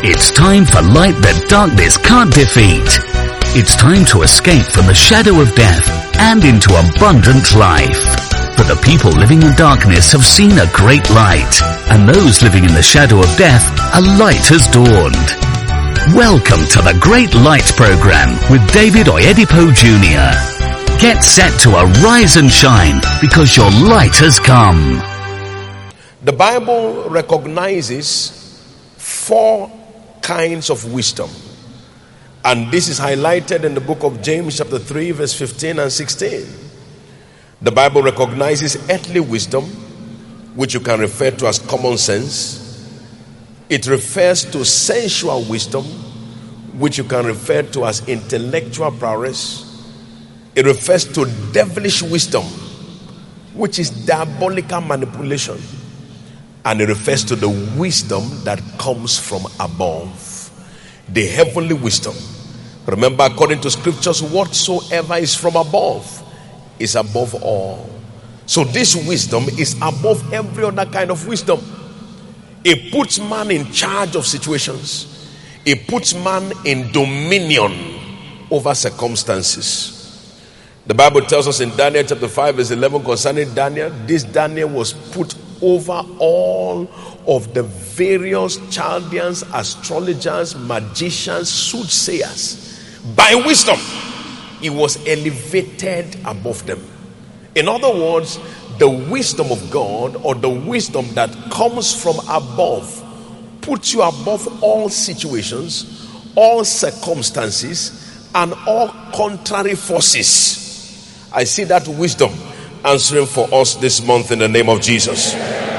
It's time for light that darkness can't defeat. It's time to escape from the shadow of death and into abundant life. For the people living in darkness have seen a great light, and those living in the shadow of death, a light has dawned. Welcome to the Great Light Program with David Oyedepo Jr. Get set to arise and shine because your light has come. The Bible recognizes 4 kinds of wisdom. And this is highlighted in the book of James chapter 3 verse 15 and 16. The Bible recognizes earthly wisdom, which you can refer to as common sense. It refers to sensual wisdom, which you can refer to as intellectual prowess. It refers to devilish wisdom, which is diabolical manipulation. And it refers to the wisdom that comes from above, the heavenly wisdom. Remember, according to scriptures, whatsoever is from above is above all. So this wisdom is above every other kind of wisdom. It puts man in charge of situations. It puts man in dominion over circumstances. The Bible tells us in Daniel chapter 5 verse 11 concerning Daniel, this Daniel was put over all of the various Chaldeans, astrologers, magicians, soothsayers. By wisdom, he was elevated above them. In other words, the wisdom of God, or the wisdom that comes from above, puts you above all situations, all circumstances, and all contrary forces. I see that wisdom answering for us this month in the name of Jesus.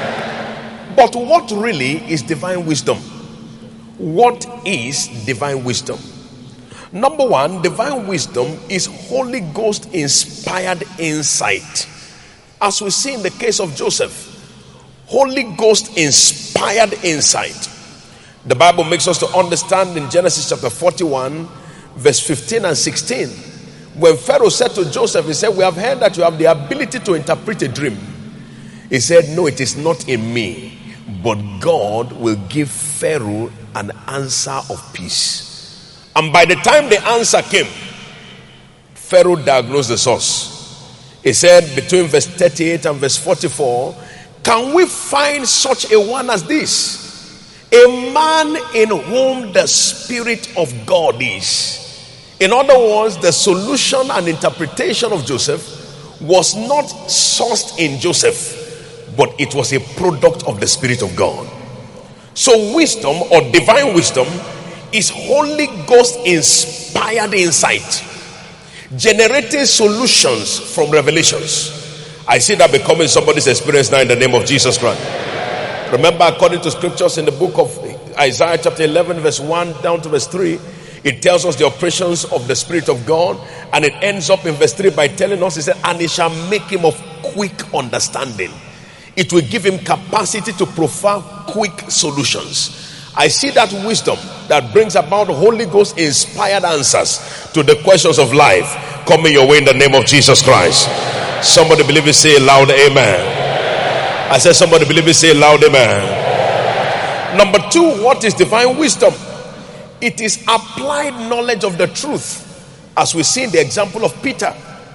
But what really is divine wisdom? What is divine wisdom? Number 1, divine wisdom is Holy Ghost inspired insight. As we see in the case of Joseph, Holy Ghost inspired insight. The Bible makes us to understand in Genesis chapter 41 verse 15 and 16, when Pharaoh said to Joseph, he said, "We have heard that you have the ability to interpret a dream." He said, "No, it is not in me, but God will give Pharaoh an answer of peace." And by the time the answer came, Pharaoh diagnosed the source. He said between verse 38 and verse 44, "Can we find such a one as this? A man in whom the Spirit of God is." In other words, the solution and interpretation of Joseph was not sourced in Joseph, but it was a product of the Spirit of God. So wisdom, or divine wisdom, is Holy Ghost inspired insight, generating solutions from revelations. I see that becoming somebody's experience now in the name of Jesus Christ. Remember, according to scriptures in the book of Isaiah chapter 11 verse 1 down to verse 3, it tells us the operations of the Spirit of God, and it ends up in verse 3 by telling us, he said, "And it shall make him of quick understanding." It will give him capacity to provide quick solutions. I see that wisdom that brings about Holy Ghost inspired answers to the questions of life coming your way in the name of Jesus Christ. Somebody believe it, say loud amen. I said somebody believe it, say loud amen. Number 2, what is divine wisdom? It is applied knowledge of the truth, as we see in the example of Peter.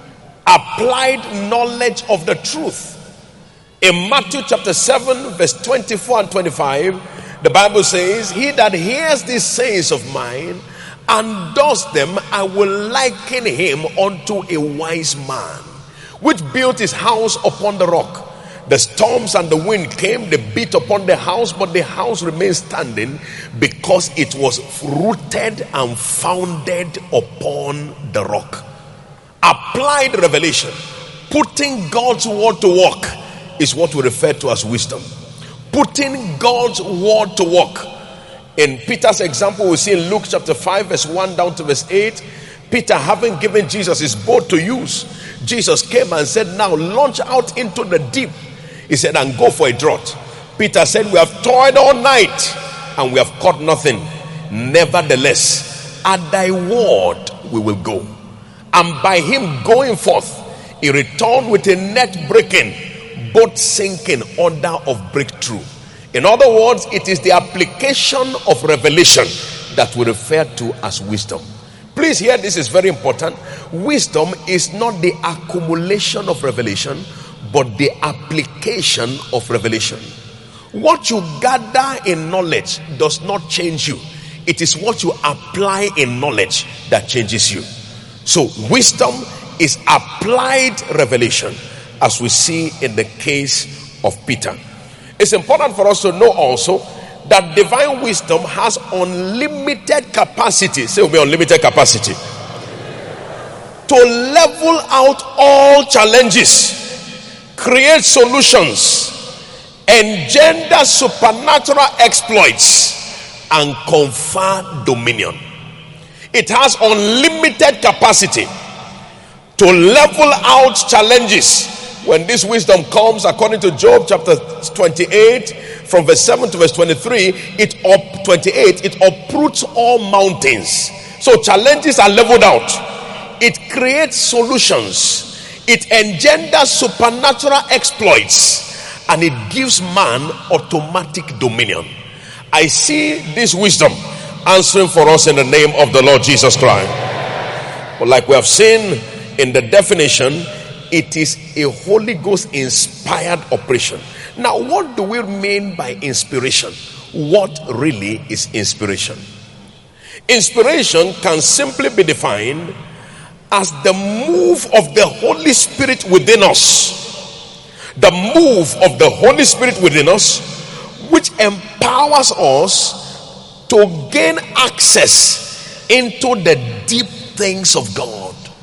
Applied knowledge of the truth. In Matthew chapter 7 verse 24 and 25, the Bible says, "He that hears these sayings of mine and does them, I will liken him unto a wise man, which built his house upon the rock. The storms and the wind came, they beat upon the house, but the house remained standing, because it was rooted and founded upon the rock." Applied revelation, putting God's word to work, is what we refer to as wisdom. Putting God's word to work. In Peter's example, we see in Luke chapter 5 verse 1 down to verse 8, Peter, having given Jesus his boat to use, Jesus came and said, "Now launch out into the deep." He said, "And go for a draught." Peter said, "We have toiled all night and we have caught nothing. Nevertheless, at thy word we will go." And by him going forth, he returned with a net breaking, boat sinking order of breakthrough. In other words, it is the application of revelation that we refer to as wisdom. Please hear, this is very important. Wisdom is not the accumulation of revelation, but the application of revelation. What you gather in knowledge does not change you. It is what you apply in knowledge that changes you. So wisdom is applied revelation, as we see in the case of Peter. It's important for us to know also that divine wisdom has unlimited capacity. Say with me, unlimited capacity to level out all challenges, create solutions, engender supernatural exploits, and confer dominion. It has unlimited capacity to level out challenges. When this wisdom comes, according to Job chapter 28, from verse 7 to verse 23, it uproots all mountains. So challenges are leveled out. It creates solutions. It engenders supernatural exploits, and it gives man automatic dominion. I see this wisdom answering for us in the name of the Lord Jesus Christ. But like we have seen in the definition, it is a Holy Ghost inspired operation. Now, what do we mean by inspiration? What really is inspiration? Inspiration can simply be defined as the move of the Holy Spirit within us. The move of the Holy Spirit within us, which empowers us to gain access into the deep things of God.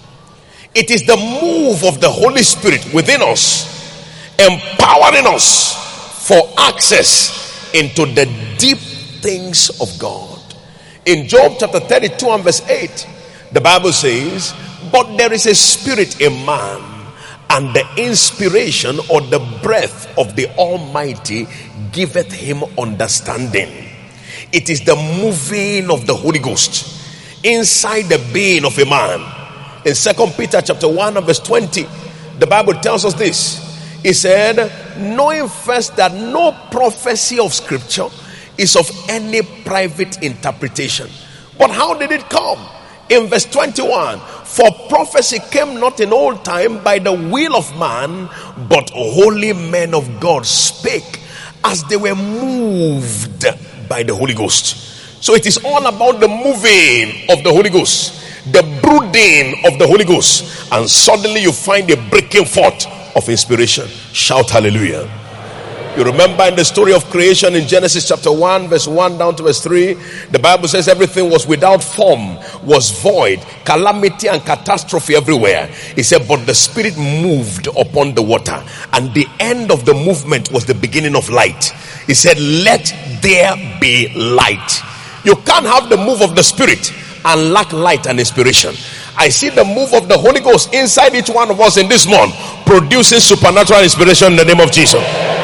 It is the move of the Holy Spirit within us, empowering us for access into the deep things of God. In Job chapter 32 and verse 8, the Bible says, "But there is a spirit in man, and the inspiration or the breath of the Almighty giveth him understanding." It is the moving of the Holy Ghost inside the being of a man. In 2 Peter chapter 1 and verse 20, the Bible tells us this. He said, "Knowing first that no prophecy of scripture is of any private interpretation." But how did it come? In verse 21, "For prophecy came not in old time by the will of man, but holy men of God spake as they were moved by the Holy Ghost." So it is all about the moving of the Holy Ghost, the brooding of the Holy Ghost, and suddenly you find a breaking forth of inspiration. Shout hallelujah. You remember in the story of creation in Genesis chapter 1 verse 1 down to verse 3, the Bible says everything was without form, was void, calamity and catastrophe everywhere. He said, but the Spirit moved upon the water, and the end of the movement was the beginning of light. He said, let there be light. You can't have the move of the Spirit and lack light and inspiration. I see the move of the Holy Ghost inside each one of us in this month, producing supernatural inspiration in the name of Jesus.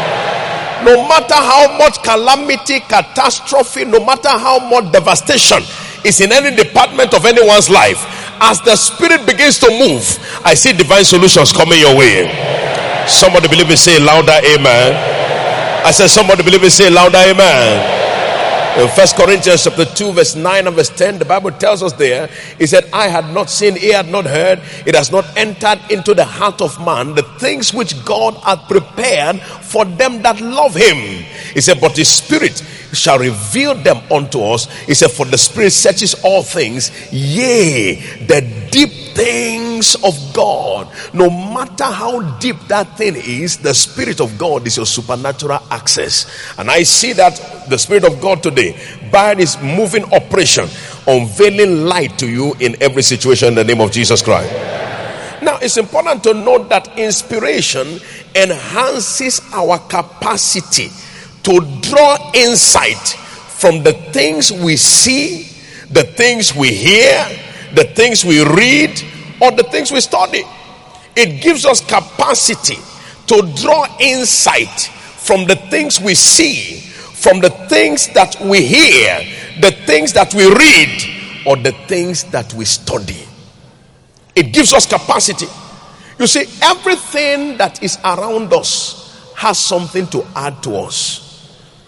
No matter how much calamity, catastrophe, no matter how much devastation is in any department of anyone's life, as the Spirit begins to move, I see divine solutions coming your way. Somebody believe it, say louder amen. I said somebody believe it, say louder amen. In 1 Corinthians chapter 2 verse 9 and verse 10, the Bible tells us there, he said, I had not seen, ear had not heard, it has not entered into the heart of man the things which God hath prepared for them that love him. He said, but his Spirit shall reveal them unto us. He said, for the Spirit searches all things, yea, the deep things of God. No matter how deep that thing is, the Spirit of God is your supernatural access. And I see that the Spirit of God today, by this moving operation, unveiling light to you in every situation in the name of Jesus Christ. Now, it's important to note that inspiration enhances our capacity to draw insight from the things we see, the things we hear, the things we read, or the things we study. It gives us capacity to draw insight from the things we see, from the things that we hear, the things that we read, or the things that we study. It gives us capacity. You see, everything that is around us has something to add to us.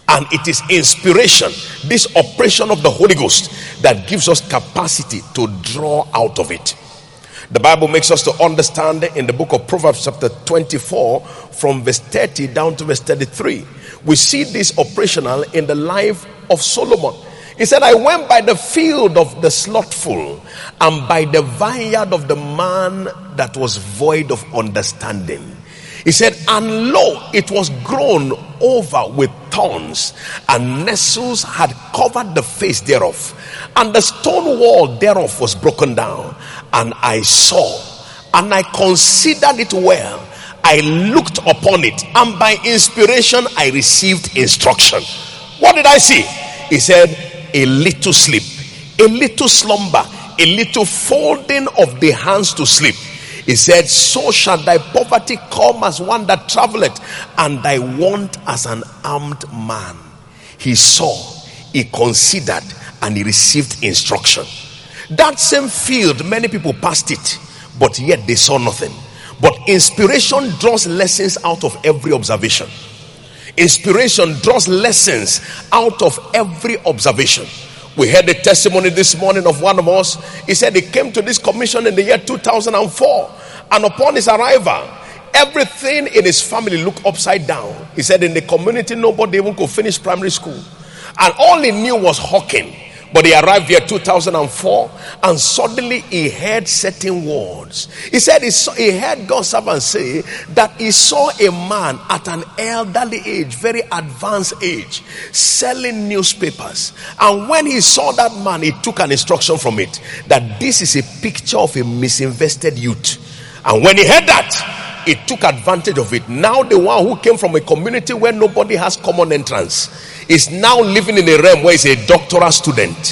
And it is inspiration, this operation of the Holy Ghost, that gives us capacity to draw out of it. The Bible makes us to understand in the book of Proverbs chapter 24 from verse 30 down to verse 33. We see this operational in the life of Solomon. He said, I went by the field of the slothful and by the vineyard of the man that was void of understanding. He said, and lo, it was grown over with thorns, and nettles had covered the face thereof, and the stone wall thereof was broken down. And I saw, and I considered it well. I looked upon it, and by inspiration I received instruction. What did I see? He said, a little sleep, a little slumber, a little folding of the hands to sleep. He said, so shall thy poverty come as one that traveleth, and thy want as an armed man. He saw, he considered, and he received instruction. That same field, many people passed it, but yet they saw nothing. But inspiration draws lessons out of every observation. Inspiration draws lessons out of every observation. We heard a testimony this morning of one of us. He said he came to this commission in the year 2004, and upon his arrival, everything in his family looked upside down. He said in the community nobody even could finish primary school, and all he knew was hawking. But he arrived here 2004, and suddenly he heard certain words. He said he heard God's servant say that he saw a man at an elderly age, very advanced age, selling newspapers. And when he saw that man, he took an instruction from it that this is a picture of a misinvested youth. And when he heard that, he took advantage of it. Now the one who came from a community where nobody has common entrance is now living in a realm where he's a doctoral student.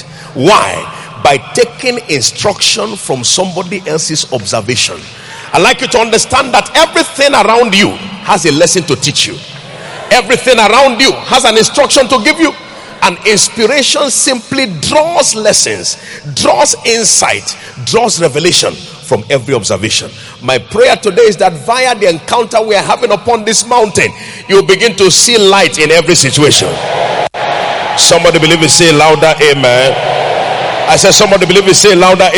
Why? By taking instruction from somebody else's observation. I'd like you to understand that everything around you has a lesson to teach you. Everything around you has an instruction to give you. And inspiration simply draws lessons, draws insight, draws revelation from every observation. My prayer today is that via the encounter we are having upon this mountain, you begin to see light in every situation. Somebody believe it, say louder, amen. I said somebody believe it, say louder,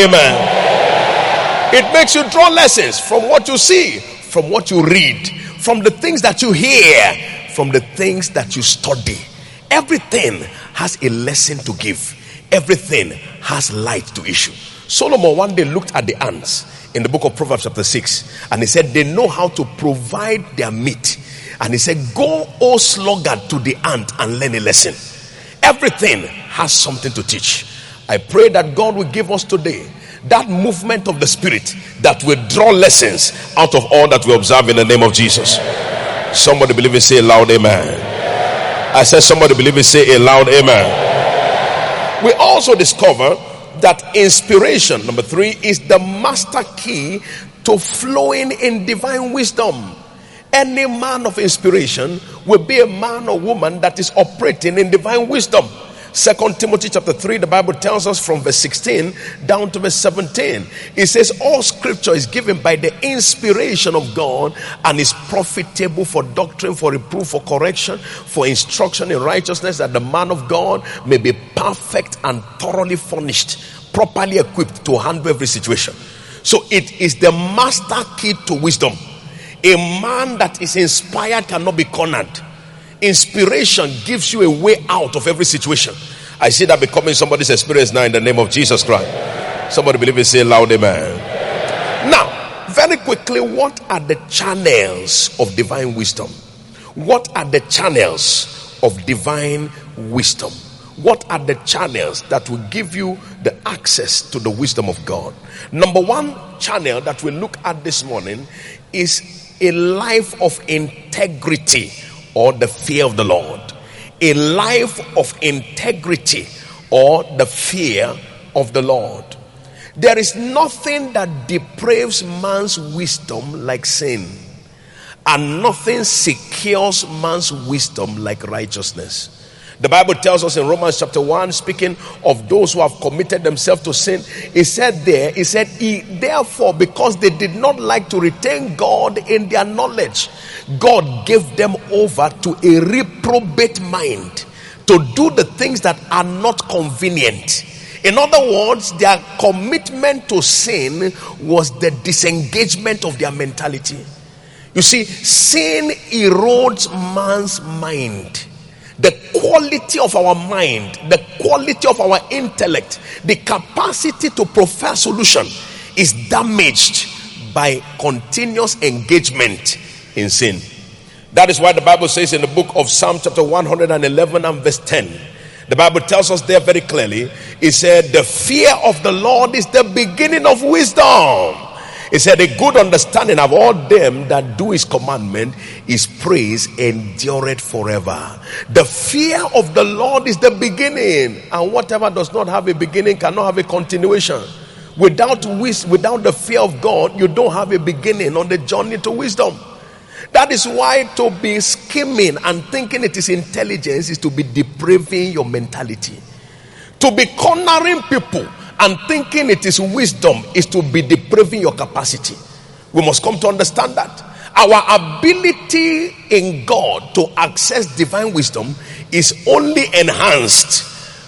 amen. It makes you draw lessons from what you see, from what you read, from the things that you hear, from the things that you study. Everything has a lesson to give. Everything has light to issue. Solomon one day looked at the ants in the book of Proverbs chapter 6, and he said they know how to provide their meat. And he said, go, O sluggard, to the ant and learn a lesson. Everything has something to teach. I pray that God will give us today that movement of the Spirit that will draw lessons out of all that we observe in the name of Jesus. Somebody believe it, say loud amen. I said somebody believe it, say a loud amen. We also discover that inspiration, number 3, is the master key to flowing in divine wisdom. Any man of inspiration will be a man or woman that is operating in divine wisdom. 2 Timothy chapter 3, the Bible tells us from verse 16 down to verse 17. It says all scripture is given by the inspiration of God and is profitable for doctrine, for reproof, for correction, for instruction in righteousness, that the man of God may be perfect and thoroughly furnished, properly equipped to handle every situation. So it is the master key to wisdom. A man that is inspired cannot be cornered. Inspiration gives you a way out of every situation. I see that becoming somebody's experience now in the name of Jesus Christ. Somebody believe it, say loud amen. Now, very quickly, what are the channels of divine wisdom? What are the channels of divine wisdom? What are the channels that will give you the access to the wisdom of God? Number 1 channel that we look at this morning is a life of integrity, or the fear of the Lord. A life of integrity, or the fear of the Lord. There is nothing that depraves man's wisdom like sin, and nothing secures man's wisdom like righteousness. The Bible tells us in Romans chapter 1, speaking of those who have committed themselves to sin, it said therefore, because they did not like to retain God in their knowledge, God gave them over to a reprobate mind, to do the things that are not convenient. In other words, their commitment to sin was the disengagement of their mentality. You see, sin erodes man's mind. The quality of our mind, the quality of our intellect, the capacity to prefer solution is damaged by continuous engagement in sin. That is why the Bible says in the book of Psalm chapter 111 and verse 10, the Bible tells us there very clearly, it said, the fear of the Lord is the beginning of wisdom. It said, a good understanding of all them that do his commandment, his praise endureth forever. The fear of the Lord is the beginning, and whatever does not have a beginning cannot have a continuation. Without the fear of God, you don't have a beginning on the journey to wisdom. That is why to be scheming and thinking it is intelligence is to be depraving your mentality. To be cornering people and thinking it is wisdom is to be depraving your capacity. We must come to understand that our ability in God to access divine wisdom is only enhanced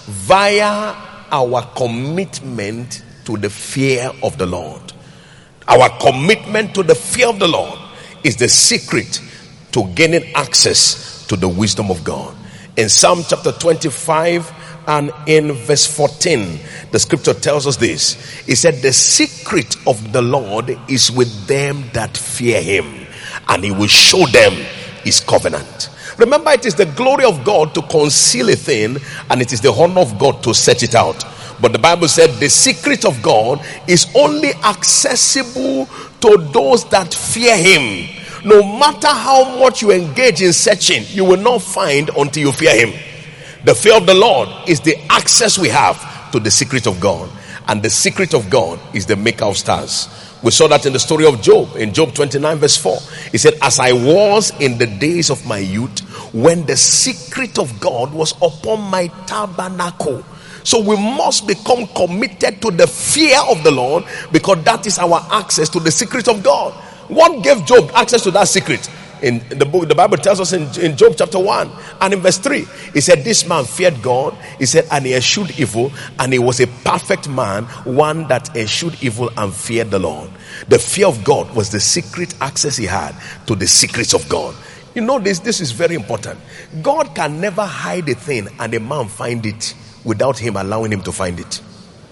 via our commitment to the fear of the Lord. Our commitment to the fear of the Lord is the secret to gaining access to the wisdom of God. In Psalm chapter 25 and in verse 14, the scripture tells us this. It said, the secret of the Lord is with them that fear him, and he will show them his covenant. Remember, it is the glory of God to conceal a thing, and it is the honor of God to set it out. But the Bible said the secret of God is only accessible to those that fear him. No matter how much you engage in searching, you will not find until you fear him. The fear of the Lord is the access we have to the secret of God. And the secret of God is the maker of stars. We saw that in the story of Job. In Job 29 verse 4, he said, as I was in the days of my youth, when the secret of God was upon my tabernacle. So we must become committed to the fear of the Lord, because that is our access to the secret of God. What gave Job access to that secret? In the book, the Bible tells us in Job chapter 1 and in verse 3, he said, this man feared God, he said, and he eschewed evil, and he was a perfect man, one that eschewed evil and feared the Lord. The fear of God was the secret access he had to the secrets of God. You know, this is very important. God can never hide a thing and a man find it without him allowing him to find it.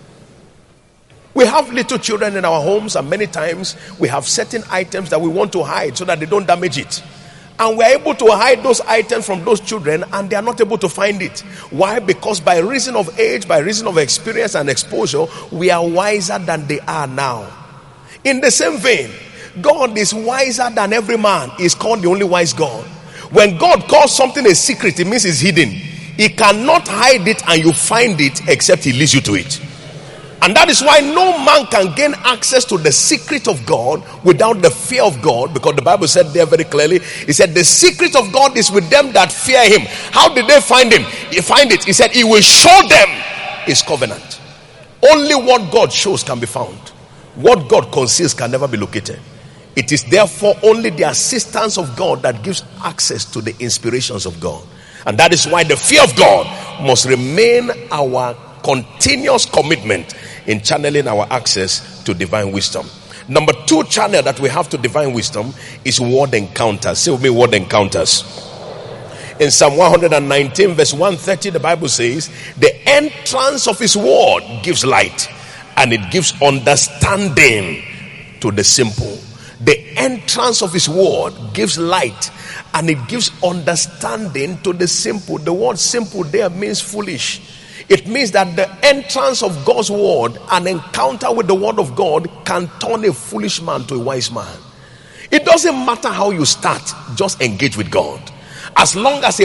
We have little children in our homes, and many times we have certain items that we want to hide so that they don't damage it. And we are able to hide those items from those children, and they are not able to find it. Why? Because by reason of age, by reason of experience and exposure, we are wiser than they are now. In the same vein, God is wiser than every man. He is called the only wise God. When God calls something a secret, it means it's hidden. He cannot hide it and you find it except he leads you to it. And that is why no man can gain access to the secret of God without the fear of God, because the Bible said there very clearly, he said the secret of God is with them that fear him. How did they find him? He find it. He said he will show them his covenant. Only what God shows can be found. What God conceals can never be located. It is therefore only the assistance of God that gives access to the inspirations of God. And that is why the fear of God must remain our continuous commitment in channeling our access to divine wisdom. Number 2 channel that we have to divine wisdom is word encounters. Say with me, word encounters. In Psalm 119 verse 130, the Bible says, the entrance of his word gives light, and it gives understanding to the simple. The entrance of his word gives light, and it gives understanding to the simple. The word simple there means foolish. It means that the entrance of God's word, an encounter with the word of God, can turn a foolish man to a wise man. It doesn't matter how you start, just engage with God. As long as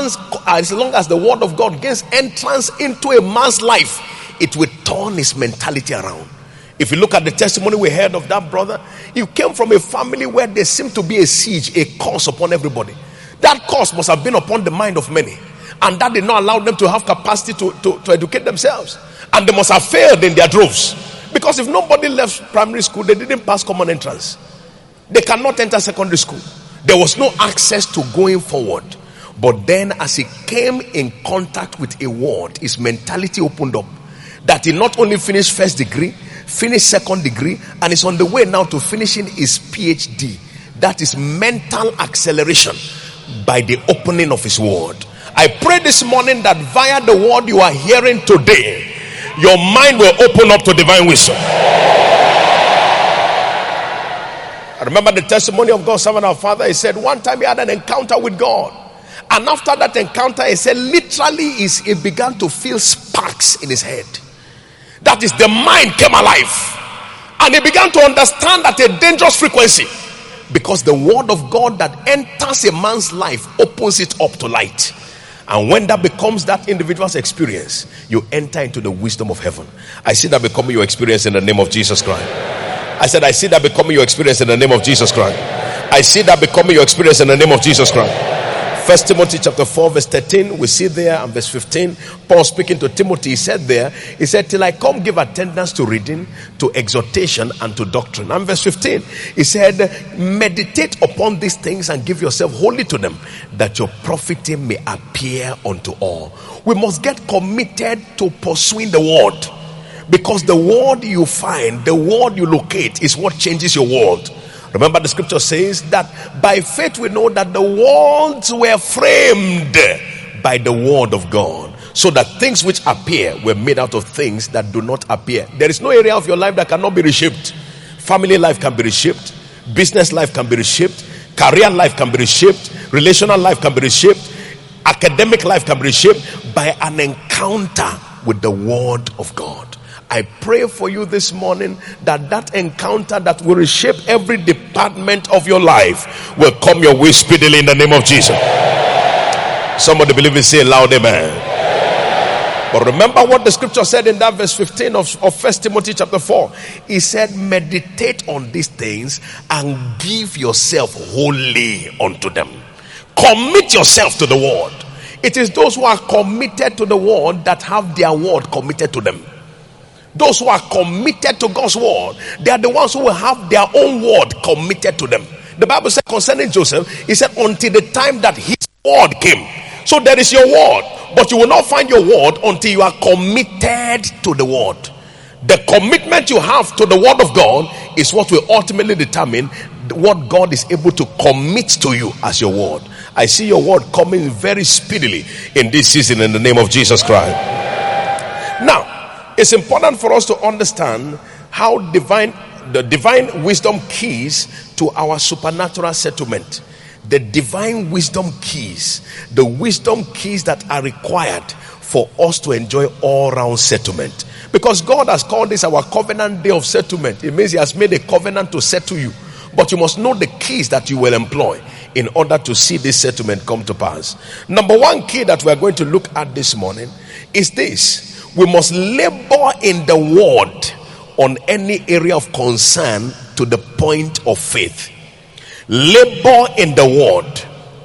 the word of God gains entrance into a man's life, it will turn his mentality around. If you look at the testimony we heard of that brother, he came from a family where there seemed to be a siege, a curse upon everybody. That curse must have been upon the mind of many. And that did not allow them to have capacity to educate themselves. And they must have failed in their droves. Because if nobody left primary school, they didn't pass common entrance. They cannot enter secondary school. There was no access to going forward. But then as he came in contact with a word, his mentality opened up. That he not only finished first degree, finished second degree, and is on the way now to finishing his PhD. That is mental acceleration by the opening of his word. I pray this morning that via the word you are hearing today, your mind will open up to divine wisdom. I remember the testimony of God's servant, our father. He said one time he had an encounter with God. And after that encounter, he said literally he began to feel sparks in his head. That is, the mind came alive. And he began to understand at a dangerous frequency. Because the word of God that enters a man's life opens it up to light. And when that becomes that individual's experience, you enter into the wisdom of heaven. I see that becoming your experience in the name of Jesus Christ. I said, I see that becoming your experience in the name of Jesus Christ. I see that becoming your experience in the name of Jesus Christ. 1 Timothy chapter 4 verse 13, we see there, and verse 15, Paul speaking to Timothy, he said there, he said, till I come give attendance to reading, to exhortation, and to doctrine. And verse 15, he said, meditate upon these things and give yourself wholly to them, that your profiting may appear unto all. We must get committed to pursuing the word, because the word you find, the word you locate is what changes your world. Remember, the scripture says that by faith we know that the worlds were framed by the word of God, so that things which appear were made out of things that do not appear. There is no area of your life that cannot be reshaped. Family life can be reshaped, business life can be reshaped, career life can be reshaped, relational life can be reshaped, academic life can be reshaped by an encounter with the word of God. I pray for you this morning that encounter that will reshape every department of your life will come your way speedily in the name of Jesus. Somebody believe it, say loud amen. But remember what the scripture said in that verse 15 of 1 Timothy chapter 4. He said, meditate on these things and give yourself wholly unto them. Commit yourself to the word. It is those who are committed to the word that have their word committed to them. Those who are committed to God's word, they are the ones who will have their own word committed to them. The Bible said concerning Joseph, he said until the time that his word came. So there is your word, but you will not find your word until you are committed to the word. The commitment you have to the word of God is what will ultimately determine what God is able to commit to you as your word. I see your word coming very speedily in this season in the name of Jesus Christ. Now, it's important for us to understand how the divine wisdom keys to our supernatural settlement. The divine wisdom keys, the wisdom keys that are required for us to enjoy all-round settlement. Because God has called this our covenant day of settlement. It means he has made a covenant to settle you. But you must know the keys that you will employ in order to see this settlement come to pass. Number one key that we are going to look at this morning is this. We must labor in the word on any area of concern to the point of faith. Labor in the word.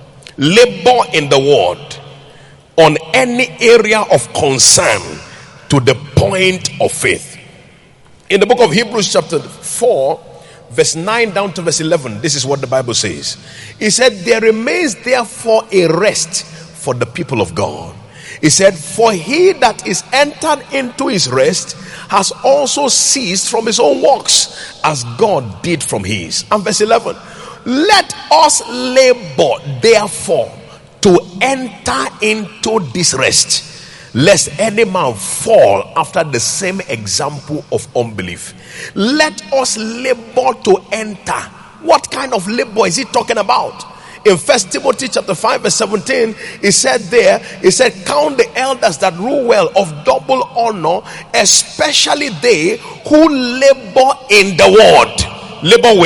Labor in the word on any area of concern to the point of faith. In the book of Hebrews chapter 4 verse 9 down to verse 11, this is what the Bible says. He said, there remains therefore a rest for the people of God. He said, for he that is entered into his rest has also ceased from his own works, as God did from his. And verse 11, let us labor therefore to enter into this rest, lest any man fall after the same example of unbelief. Let us labor to enter. What kind of labor is he talking about? In 1 Timothy chapter 5 verse 17, he said there, he said, count the elders that rule well of double honor, especially they who labor in the word. Labor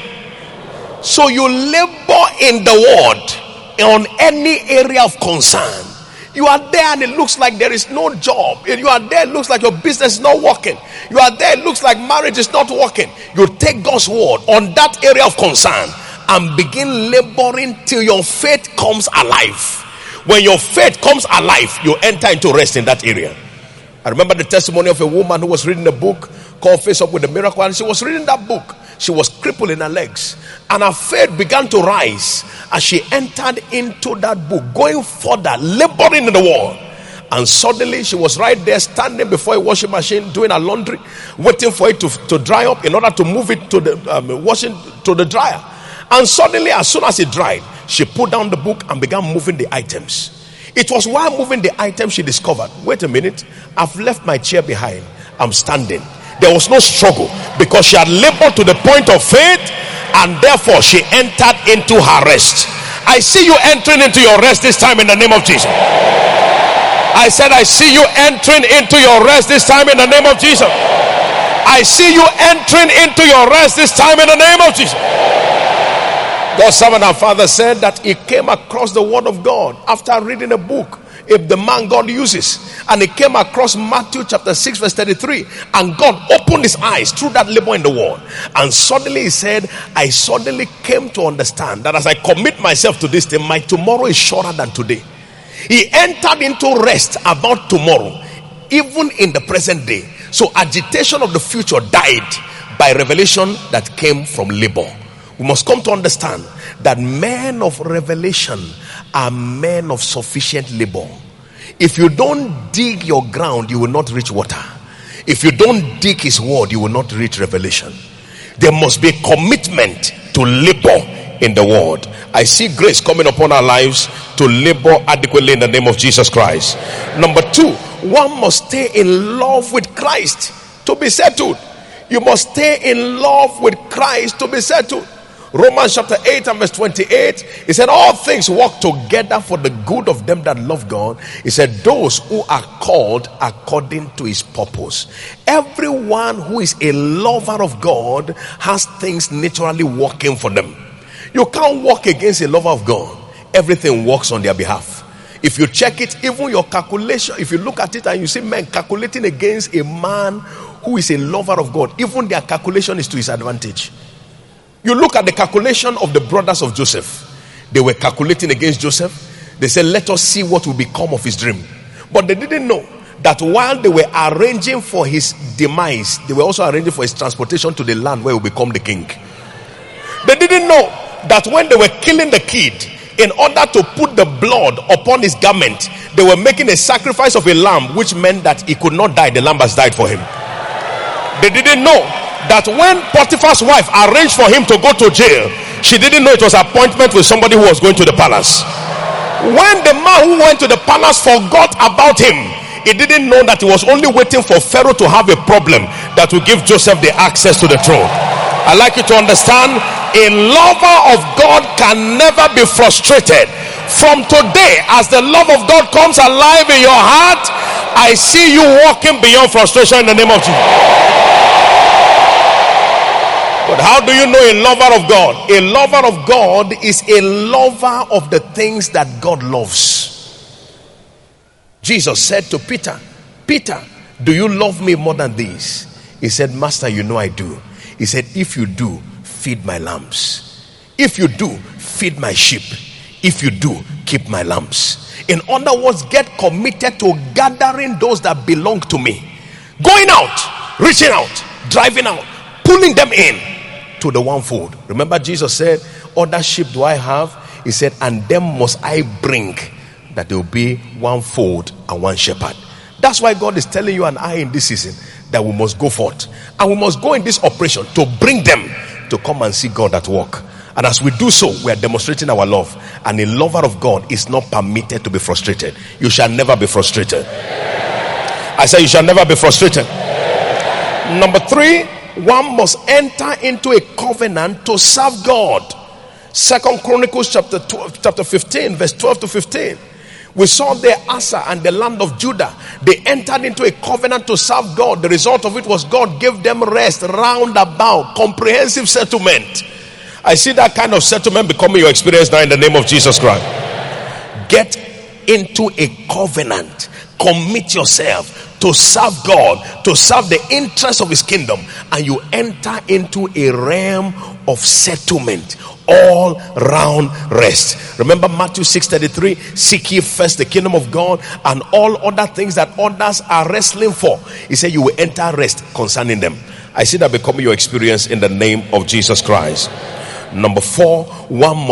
where? So you labor in the word on any area of concern. You are there and it looks like there is no job. You are there, it looks like your business is not working. You are there, it looks like marriage is not working. You take God's word on that area of concern and begin laboring till your faith comes alive. When your faith comes alive, you enter into rest in that area. I remember the testimony of a woman who was reading a book called Face Up with the Miracle, and she was reading that book. She was crippled in her legs, and her faith began to rise as she entered into that book, going further, laboring in the world. And suddenly she was right there standing before a washing machine doing her laundry, waiting for it to dry up in order to move it to the washing to the dryer. And suddenly, as soon as it dried, she put down the book and began moving the items. It was while moving the items she discovered, wait a minute, I've left my chair behind. I'm standing. There was no struggle because she had labored to the point of faith, and therefore she entered into her rest. I see you entering into your rest this time in the name of Jesus. I said, I see you entering into your rest this time in the name of Jesus. I see you entering into your rest this time in the name of Jesus. God's servant and father said that he came across the word of God after reading a book, if the man God uses, and he came across Matthew chapter 6 verse 33, and God opened his eyes through that labor in the word, and suddenly he said, I suddenly came to understand that as I commit myself to this thing, my tomorrow is shorter than today. He entered into rest about tomorrow, even in the present day. So agitation of the future died by revelation that came from labor. We must come to understand that men of revelation are men of sufficient labor. If you don't dig your ground, you will not reach water. If you don't dig his word, you will not reach revelation. There must be a commitment to labor in the word. I see grace coming upon our lives to labor adequately in the name of Jesus Christ. Number 2, one must stay in love with Christ to be settled. You must stay in love with Christ to be settled. Romans chapter 8 and verse 28, he said, all things work together for the good of them that love God. He said, those who are called according to his purpose. Everyone who is a lover of God has things naturally working for them. You can't work against a lover of God. Everything works on their behalf. If you check it, even your calculation, if you look at it and you see men calculating against a man who is a lover of God, even their calculation is to his advantage. You look at the calculation of the brothers of Joseph. They were calculating against Joseph. They said, let us see what will become of his dream. But they didn't know that while they were arranging for his demise, they were also arranging for his transportation to the land where he will become the king. They didn't know that when they were killing the kid, in order to put the blood upon his garment, they were making a sacrifice of a lamb, which meant that he could not die. The lamb has died for him. They didn't know that when Potiphar's wife arranged for him to go to jail, she didn't know it was an appointment with somebody who was going to the palace. When the man who went to the palace forgot about him, he didn't know that he was only waiting for Pharaoh to have a problem that will give Joseph the access to the throne. I'd like you to understand, a lover of God can never be frustrated. From today, as the love of God comes alive in your heart, I see you walking beyond frustration in the name of Jesus. But how do you know a lover of God? A lover of God is a lover of the things that God loves. Jesus said to Peter, Peter, do you love me more than these? He said, Master, you know I do. He said, if you do, feed my lambs. If you do, feed my sheep. If you do, keep my lambs. In other words, get committed to gathering those that belong to me. Going out, reaching out, driving out, pulling them in to the one fold. Remember, Jesus said, other sheep do I have? He said, and them must I bring, that there will be one fold and one shepherd. That's why God is telling you and I in this season that we must go forth, and we must go in this operation to bring them to come and see God at work. And as we do so, we are demonstrating our love. And a lover of God is not permitted to be frustrated. You shall never be frustrated. I say you shall never be frustrated. Number 3, one must enter into a covenant to serve God. 2 Chronicles chapter 15 verse 12 to 15. We saw there Asa and the land of Judah. They entered into a covenant to serve God. The result of it was God gave them rest, roundabout, comprehensive settlement. I see that kind of settlement becoming your experience now in the name of Jesus Christ. Get into a covenant. Commit yourself to serve God, to serve the interests of his kingdom, and you enter into a realm of settlement, all round rest. Remember Matthew 6:33, seek ye first the kingdom of God, and all other things that others are wrestling for, he said you will enter rest concerning them. I see that becoming your experience in the name of Jesus Christ. Number 4, one must be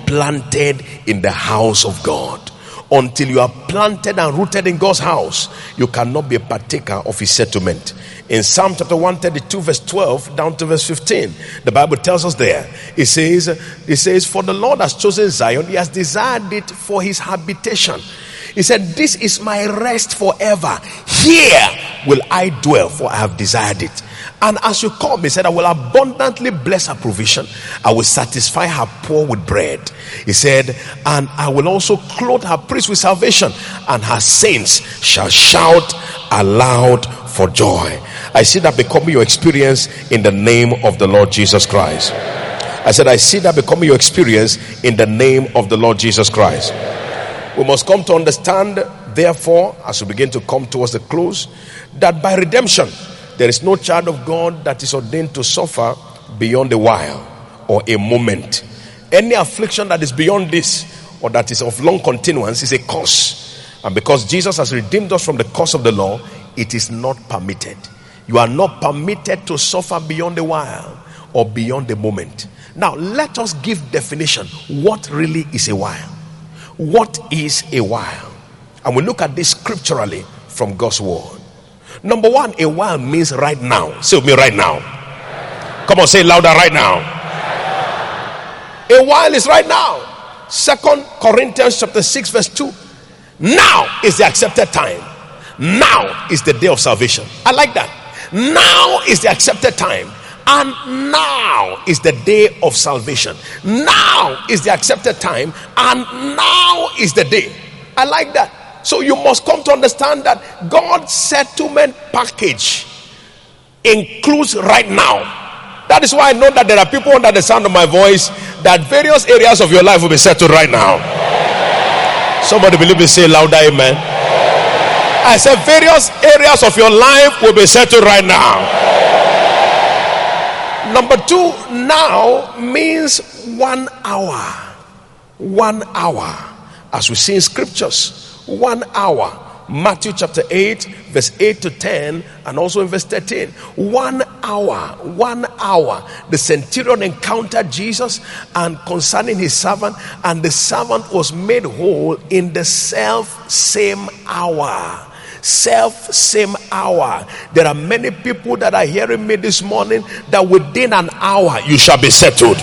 planted in the house of God. Until you are planted and rooted in God's house, you cannot be a partaker of his settlement. In Psalm chapter 132 verse 12 down to verse 15, the Bible tells us there, it says, for the Lord has chosen Zion, he has desired it for his habitation. He said, this is my rest forever. Here will I dwell, for I have desired it. And as you come, he said, I will abundantly bless her provision. I will satisfy her poor with bread. He said, and I will also clothe her priests with salvation, and her saints shall shout aloud for joy. I see that becoming your experience in the name of the Lord Jesus Christ. I said, I see that becoming your experience in the name of the Lord Jesus Christ. We must come to understand, therefore, as we begin to come towards the close, that by redemption, there is no child of God that is ordained to suffer beyond a while or a moment. Any affliction that is beyond this or that is of long continuance is a curse. And because Jesus has redeemed us from the curse of the law, it is not permitted. You are not permitted to suffer beyond a while or beyond a moment. Now, let us give definition. What really is a while? What is a while? And we look at this scripturally from God's word. Number one, a while means right now. Say with me, right now. Come on, say it louder, right now. A while is right now. 2 Corinthians chapter 6 verse 2. Now is the accepted time. Now is the day of salvation. I like that. Now is the accepted time. And now is the day of salvation. Now is the accepted time. And now is the day. I like that. So you must come to understand that God's settlement package includes right now. That is why I know that there are people under the sound of my voice that various areas of your life will be settled right now. Somebody believe me, say louder, amen. I said various areas of your life will be settled right now. Number two, now means 1 hour. 1 hour. As we see in scriptures, 1 hour. Matthew chapter 8 verse 8 to 10, and also in verse 13. 1 hour. 1 hour. The centurion encountered Jesus and concerning his servant, and the servant was made whole in the same hour. Same hour. There are many people that are hearing me this morning that within an hour you shall be settled.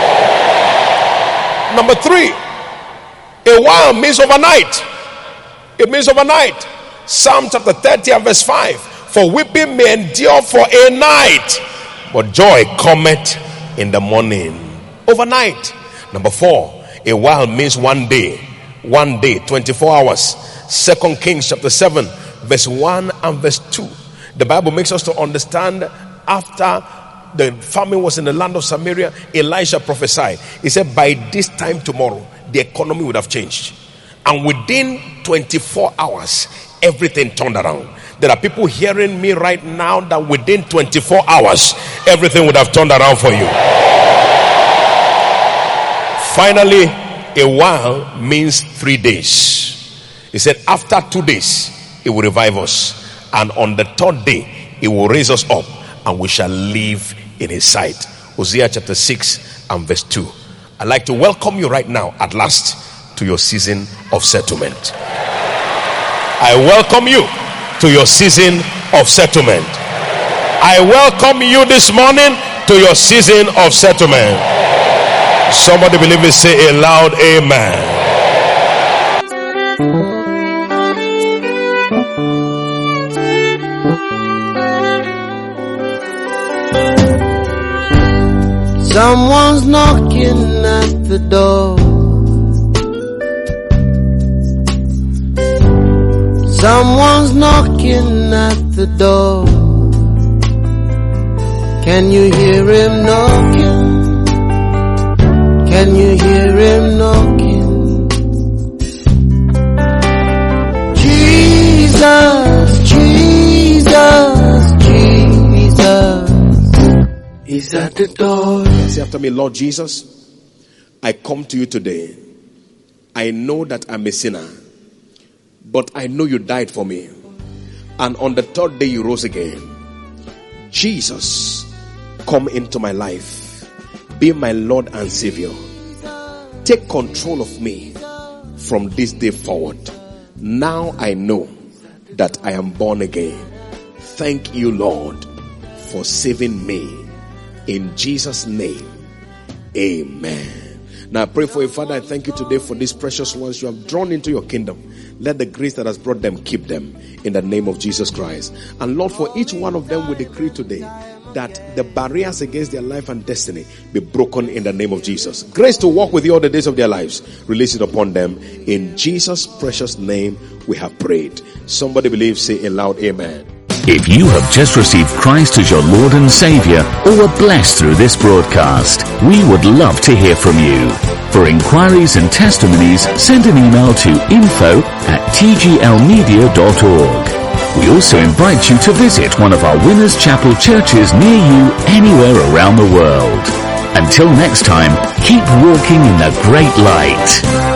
Number three, a while means overnight. It means overnight. Psalm chapter 30 and verse 5. For weeping may endure for a night, but joy cometh in the morning. Overnight. Number four, a while means 1 day. 1 day, 24 hours. 2 Kings chapter 7 verse 1 and verse 2. The Bible makes us to understand, after the famine was in the land of Samaria, Elisha prophesied. He said, by this time tomorrow, the economy would have changed. And within 24 hours, everything turned around. There are people hearing me right now that within 24 hours, everything would have turned around for you. Finally, a while means 3 days. He said, after 2 days, he will revive us. And on the third day, he will raise us up, and we shall live in his sight. Hosea chapter 6 and verse 2. I'd like to welcome you right now, at last, to your season of settlement. I welcome you to your season of settlement. I welcome you this morning to your season of settlement. Somebody believe me, say a loud amen. Someone's knocking at the door. Someone's knocking at the door. Can you hear him knocking? Can you hear him knocking? Jesus, Jesus, Jesus is at the door. Say after me, Lord Jesus, I come to you today. I know that I'm a sinner, but I know you died for me, and on the third day you rose again. Jesus, come into my life. Be my Lord and Savior. take control of me from this day forward. Now I know that I am born again. Thank you, Lord, for saving me. In Jesus' name, amen. Now I pray for you, Father. I thank you today for these precious ones you have drawn into your kingdom. Let the grace that has brought them keep them in the name of Jesus Christ. And Lord, for each one of them we decree today that the barriers against their life and destiny be broken in the name of Jesus. Grace to walk with you all the days of their lives, release it upon them. In Jesus' precious name we have prayed. Somebody believe, say a loud amen. If you have just received Christ as your Lord and Savior or were blessed through this broadcast, we would love to hear from you. For inquiries and testimonies, send an email to info@tglmedia.org. We also invite you to visit one of our Winners Chapel churches near you anywhere around the world. Until next time, keep walking in the great light.